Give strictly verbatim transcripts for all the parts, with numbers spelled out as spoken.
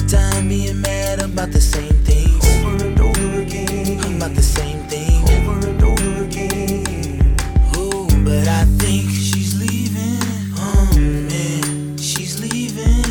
time being mad about the same things over and over again, about the same thing over and over again. Oh, but I think she's leaving. Oh man, she's leaving.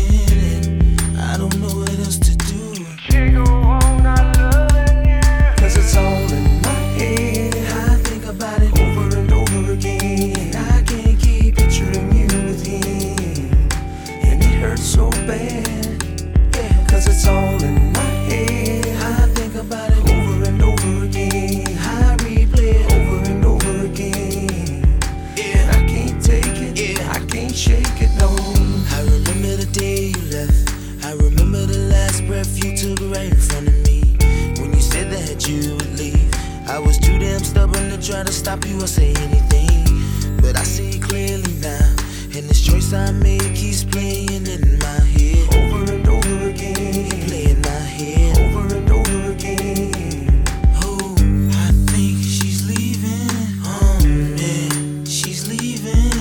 I don't know what else to do. Can't go on not loving you, 'cause it's all in my head. I think about it Over and over again, I can't keep picturing you with him, and it hurts so bad, yeah, 'cause it's all in my head. I think about it Over and over again, I replay it over and over again, yeah. and I can't take it, Yeah. I can't shake it, no. I remember the day you left. I remember the last breath you took right in front of me. When you said that you would leave, I was too damn stubborn to try to stop you or say anything. But I see it clearly now, and this choice I made keeps playing in my head. Over and over again, Play in my head. over and over again. Oh, I think she's leaving. Oh man, she's leaving.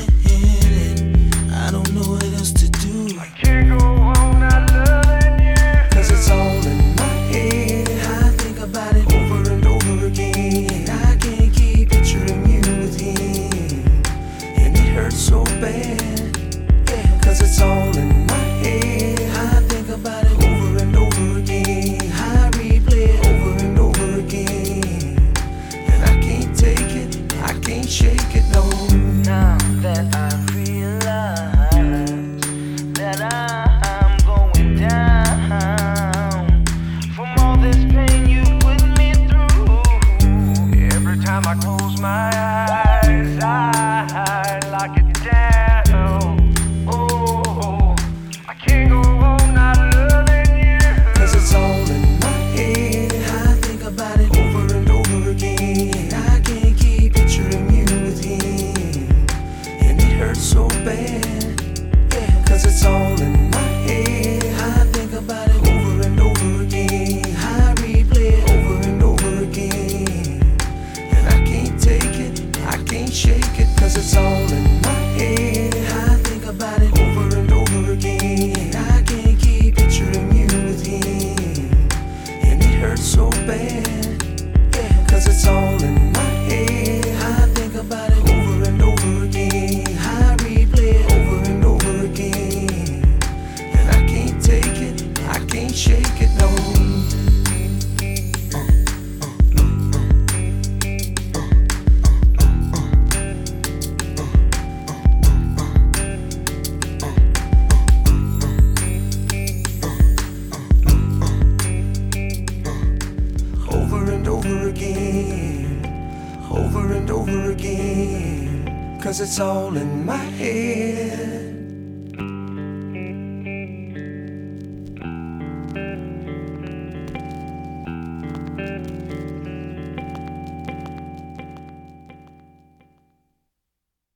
I don't know what else to do. Can't go on not loving you, 'cause it's all in my head. I think about it Over and over again, I can't keep picturing you with him, and it hurts so bad, yeah. 'cause it's all in my head. I think about it Over and over again, I replay it over and over again, and I can't take it, I can't shake it, no. Now that I realize that I'm going down from all this pain you put me through, Every time I close my eyes, I lock it down. Oh, I can't go on not loving you, 'cause it's all in my head. I think about it Over and over again, I can't keep picturing you with him, and it hurts so bad, yeah. 'cause it's all in my head. I think about it Over and over again, I replay it over and over again, and I can't take it, I can't shake it, 'cause it's all in my head. I think about it Over and over again, I can't keep picturing you with him, and it hurts so bad, yeah. 'cause it's all in my head. I think about it Over and over again, I replay it over and over again, and I can't take it, I can't shake it, no. Over and over again, over and over again, 'cause it's all in my head.